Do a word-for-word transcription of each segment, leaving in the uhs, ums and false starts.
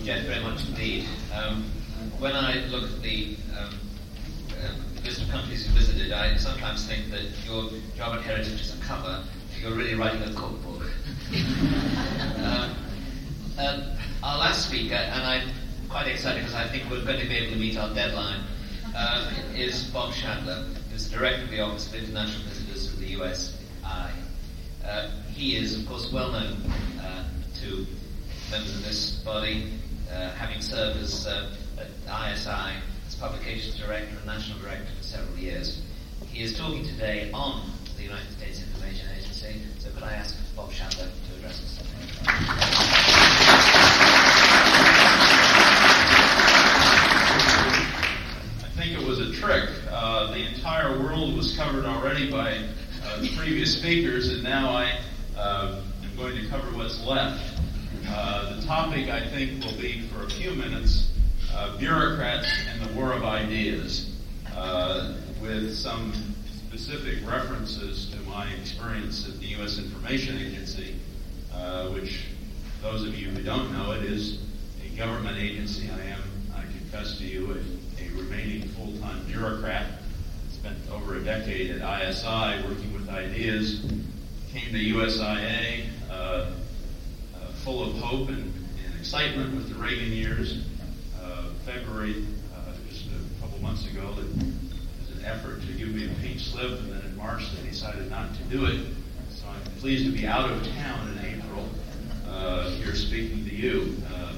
Jeff, very much indeed. Um, when I look at the um, uh, list of countries you visited, I sometimes think that your job at Heritage is a cover. You're really writing a cookbook. um, uh, our last speaker, and I'm quite excited because I think we're going to be able to meet our deadline, uh, is Bob Shadler, who's the Director of the Office of International Visitors for the U S I. Uh, he is, of course, well known uh, to members of this body, uh, having served as uh, at I S I as Publications Director and National Director for several years. He is talking today on the United States Information Agency, so could I ask Bob Shadler to address us? I think it was a trick. Uh, the entire world was covered already by uh, the previous speakers, and now I uh, am going to cover what's left. Uh, the topic, I think, will be, for a few minutes, uh, bureaucrats and the war of ideas, uh, with some specific references to my experience at the U S Information Agency, uh, which, those of you who don't know it, is a government agency. I am, I confess to you, a, a remaining full-time bureaucrat. Spent over a decade at I S I working with ideas. Came to U S I A uh, uh, full of hope and, and excitement with the Reagan years. Uh, February, uh, just a couple months ago, that was an effort to give me a pink slip, and then in March they decided not to do it. So I'm pleased to be out of town in April, uh, here speaking to you. Uh,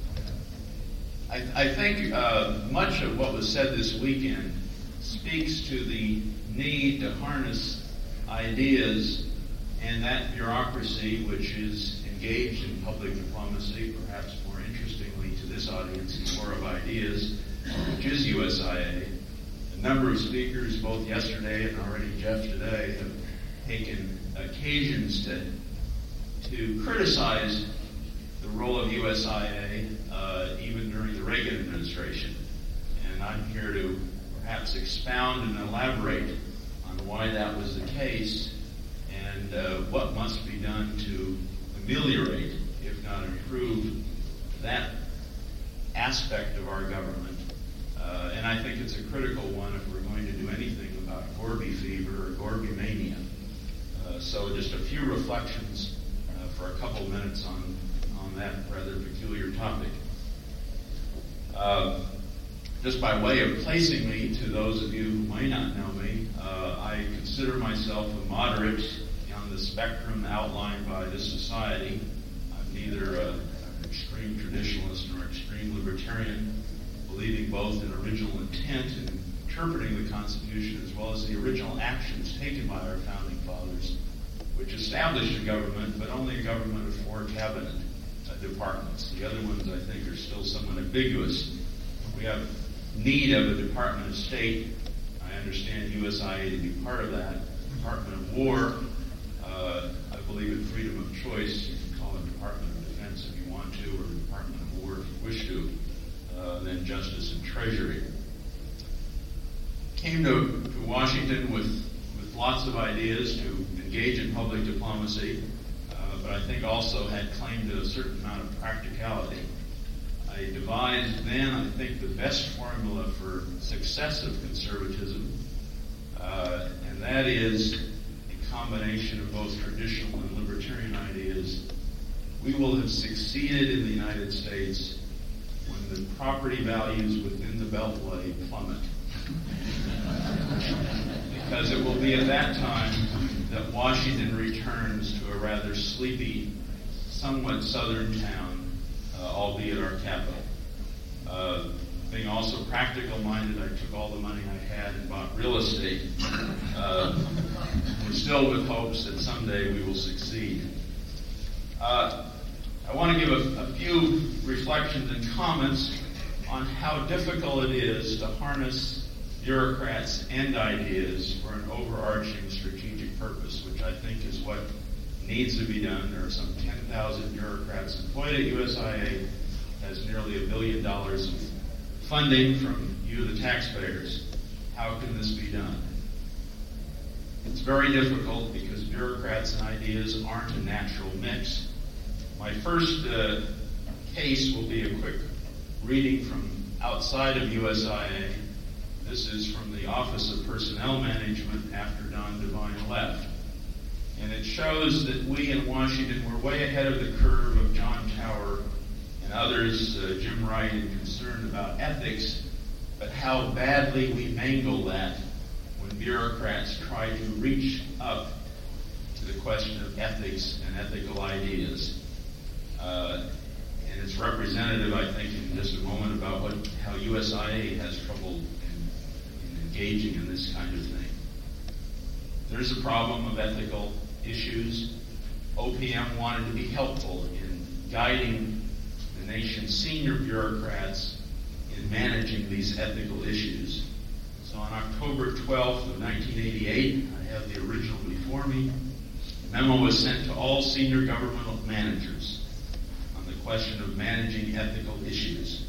I, I think uh, much of what was said this weekend speaks to the need to harness ideas and that bureaucracy which is engaged in public diplomacy, perhaps more interestingly to this audience, the war of ideas, which is U S I A. A number of speakers, both yesterday and already Jeff today, have taken occasions to, to criticize the role of U S I A, uh, even during the Reagan administration. And I'm here to perhaps expound and elaborate on why that was the case and uh, what must be done to ameliorate, if not improve, that aspect of our government. Uh, and I think it's a critical one if we're going to do anything about Gorby fever or Gorby mania. Uh, so just a few reflections uh, for a couple minutes on, on that rather peculiar topic. Uh, Just by way of placing me to those of you who may not know me, uh, I consider myself a moderate on the spectrum outlined by this society. I'm neither a, an extreme traditionalist nor extreme libertarian, believing both in original intent in interpreting the Constitution as well as the original actions taken by our founding fathers, which established a government, but only a government of four cabinet uh, departments. The other ones, I think, are still somewhat ambiguous. We have need of a Department of State. I understand U S I A to be part of that. Department of War, uh, I believe in freedom of choice. You can call it Department of Defense if you want to, or Department of War if you wish to. Uh, then Justice and Treasury. Came to, to Washington with, with lots of ideas to engage in public diplomacy, uh, but I think also had claim to a certain amount of practicality. I devised then, I think, the best formula for successive conservatism, uh, and that is a combination of both traditional and libertarian ideas. We will have succeeded in the United States when the property values within the Beltway plummet. Because it will be at that time that Washington returns to a rather sleepy, somewhat southern town, Uh, albeit our capital. Uh, being also practical-minded, I took all the money I had and bought real estate. Uh, we're still with hopes that someday we will succeed. Uh, I want to give a, a few reflections and comments on how difficult it is to harness bureaucrats and ideas for an overarching strategic purpose, which I think is what needs to be done. There are some ten thousand bureaucrats employed at U S I A, has nearly a billion dollars of funding from you, the taxpayers. How can this be done? It's very difficult because bureaucrats and ideas aren't a natural mix. My first uh, case will be a quick reading from outside of U S I A. This is from the Office of Personnel Management after Don Devine left. And it shows that we in Washington were way ahead of the curve of John Tower and others, uh, Jim Wright, and concerned about ethics, but how badly we mangle that when bureaucrats try to reach up to the question of ethics and ethical ideas. Uh, and it's representative, I think, in just a moment about what how U S I A has trouble in, in engaging in this kind of thing. There's a problem of ethical issues. O P M wanted to be helpful in guiding the nation's senior bureaucrats in managing these ethical issues. So on October twelfth of nineteen eighty-eight, I have the original before me, a memo was sent to all senior governmental managers on the question of managing ethical issues.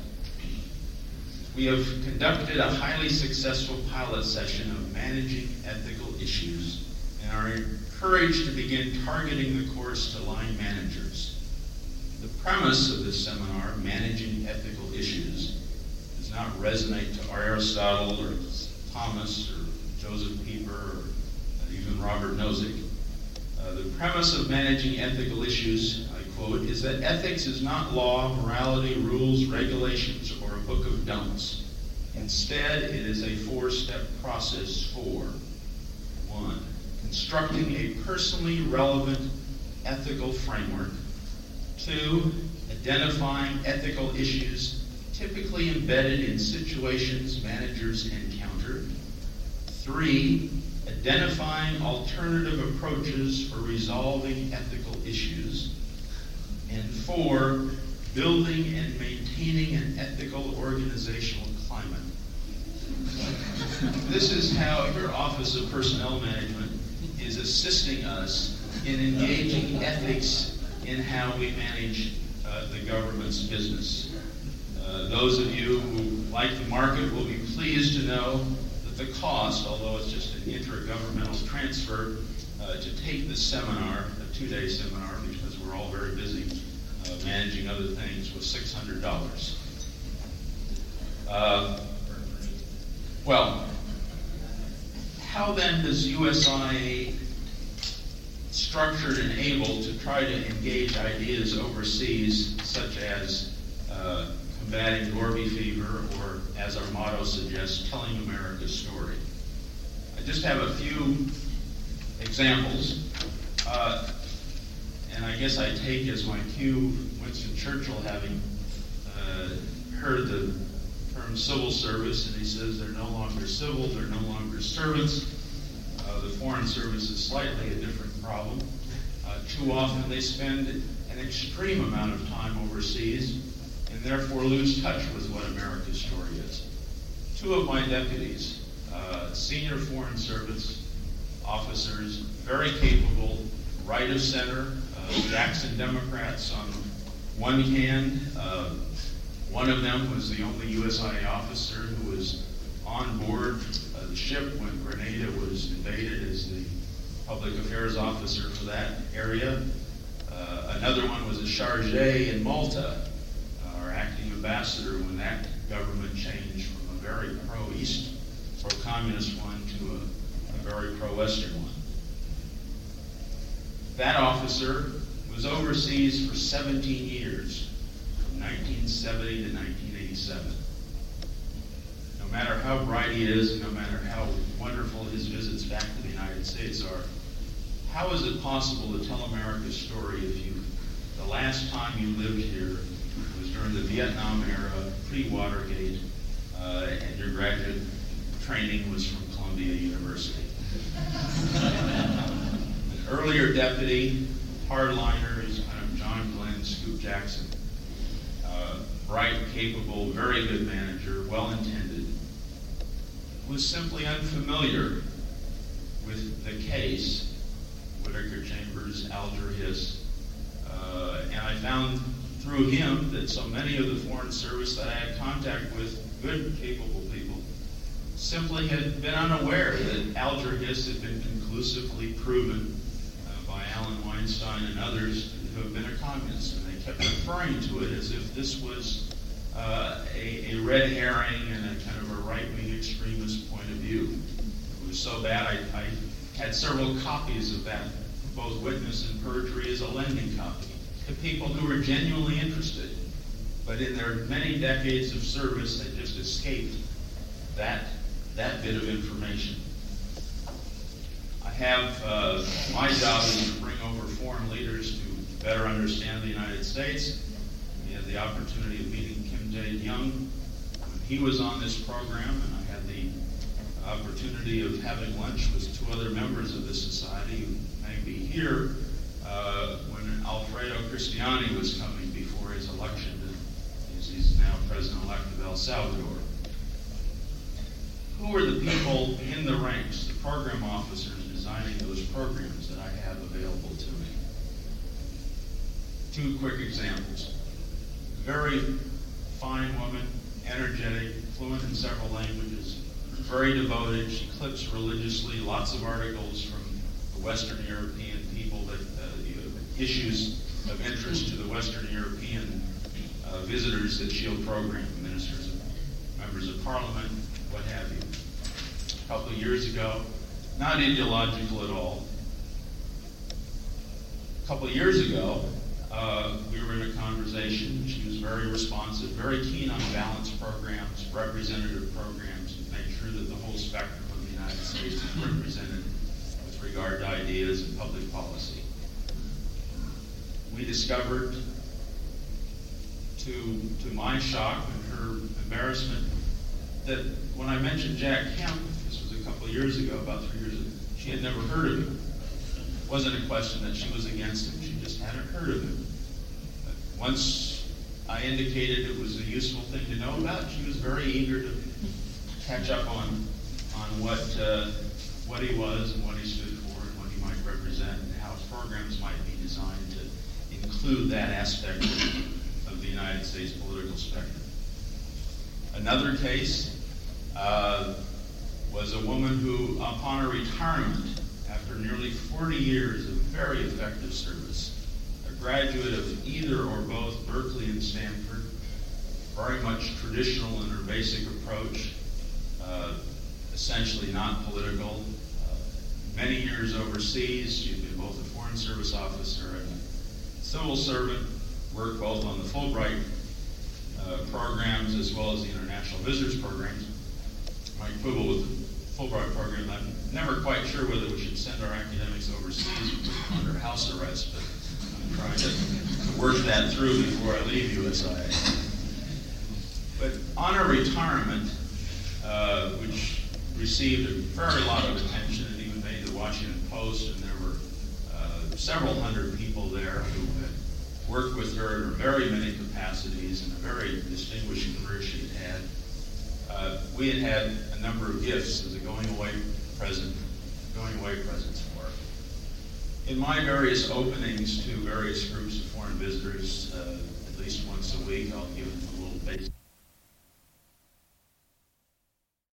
We have conducted a highly successful pilot session of managing ethical issues and are encouraged to begin targeting the course to line managers. The premise of this seminar, Managing Ethical Issues, does not resonate to Aristotle or Thomas or Joseph Pieper or even Robert Nozick. Uh, the premise of managing ethical issues, I quote, is that ethics is not law, morality, rules, regulations, or a book of don'ts. Instead, it is a four-step process for one, constructing a personally relevant ethical framework. Two, identifying ethical issues typically embedded in situations managers encounter. Three, identifying alternative approaches for resolving ethical issues. And four, building and maintaining an ethical organizational climate. This is how your Office of Personnel Management is assisting us in engaging ethics in how we manage uh, the government's business. Uh, those of you who like the market will be pleased to know that the cost, although it's just an intergovernmental transfer, uh, to take this seminar, a two-day seminar, because we're all very busy uh, managing other things, was six hundred dollars. Uh, well, how then does U S I A structured and able to try to engage ideas overseas, such as uh, combating Gorby fever, or, as our motto suggests, telling America's story? I just have a few examples, uh, and I guess I take as my cue Winston Churchill having uh, heard the term civil service, and he says they're no longer civil, they're no longer servants. Uh, the Foreign Service is slightly a different problem. Uh, too often they spend an extreme amount of time overseas and therefore lose touch with what America's story is. Two of my deputies, uh, senior Foreign Service officers, very capable, right of center, uh, Jackson Democrats on one hand. Uh, one of them was the only U S I A officer who was on board uh, the ship when Grenada was invaded as the public affairs officer for that area. Uh, another one was a charge in Malta, uh, our acting ambassador when that government changed from a very pro-East, pro-communist one to a, a very pro-Western one. That officer was overseas for seventeen years, from nineteen seventy to nineteen eighty-seven. No matter how bright he is, and no matter how wonderful his visits back to the United States are, how is it possible to tell America's story if you, the last time you lived here was during the Vietnam era, pre-Watergate, uh, and your graduate training was from Columbia University? An earlier deputy, hardliner, is kind of John Glenn, Scoop Jackson. Uh, bright, capable, very good manager, well-intended, was simply unfamiliar with the case, Whittaker Chambers, Alger Hiss, uh, and I found through him that so many of the Foreign Service that I had contact with, good, capable people, simply had been unaware that Alger Hiss had been conclusively proven uh, by Alan Weinstein and others to have been a communist, and they kept referring to it as if this was uh, a, a red herring and a kind of a right-wing extremist point of view. It was so bad I, I had several copies of that, both Witness and Perjury, as a lending copy to people who were genuinely interested. But in their many decades of service, they just escaped that, that bit of information. I have, uh, my job is to bring over foreign leaders to better understand the United States. We had the opportunity of meeting Kim Dae-jung when he was on this program, and I had the opportunity of having lunch with two other members of this society who may be here uh, when Alfredo Cristiani was coming before his election to, as he's now president-elect of El Salvador. Who are the people in the ranks, the program officers designing those programs that I have available to me? Two quick examples. Very fine woman, energetic, fluent in several languages, very devoted. She clips religiously lots of articles from the Western European people, that uh, issues of interest to the Western European uh, visitors that she'll program, ministers, members of parliament, what have you. A couple of years ago, not ideological at all. A couple of years ago, uh, we were in a conversation. She was very responsive, very keen on balanced programs, representative programs, to make sure that the whole spectrum of the United States is represented with regard to ideas and public policy. We discovered, to, to my shock and her embarrassment, that when I mentioned Jack Kemp, this was a couple of years ago, about three years ago, she had never heard of him. It wasn't a question that she was against him, she just hadn't heard of him. But once I indicated it was a useful thing to know about, she was very eager to catch up on, on what, uh, what he was and what he stood for and what he might represent and how programs might be designed to include that aspect of the United States political spectrum. Another case uh, was a woman who, upon her retirement, after nearly forty years of very effective service, a graduate of either or both Berkeley and Stanford, very much traditional in her basic approach, uh, essentially not political, uh, many years overseas. She'd been both a Foreign Service officer and a civil servant, worked both on the Fulbright uh, programs as well as the international visitors programs. My quibble with the Fulbright program, I'm never quite sure whether we should send our academics overseas under house arrest, but I'm trying to work that through before I leave U S I. But on her retirement, uh, which received a very lot of attention and even made the Washington Post, and there were uh, several hundred people there who had worked with her in very many capacities and a very distinguished career she had had. Uh, we had had a number of gifts as a going away present, going away presents for her. In my various openings to various groups of foreign visitors, uh, at least once a week, I'll give them a little basic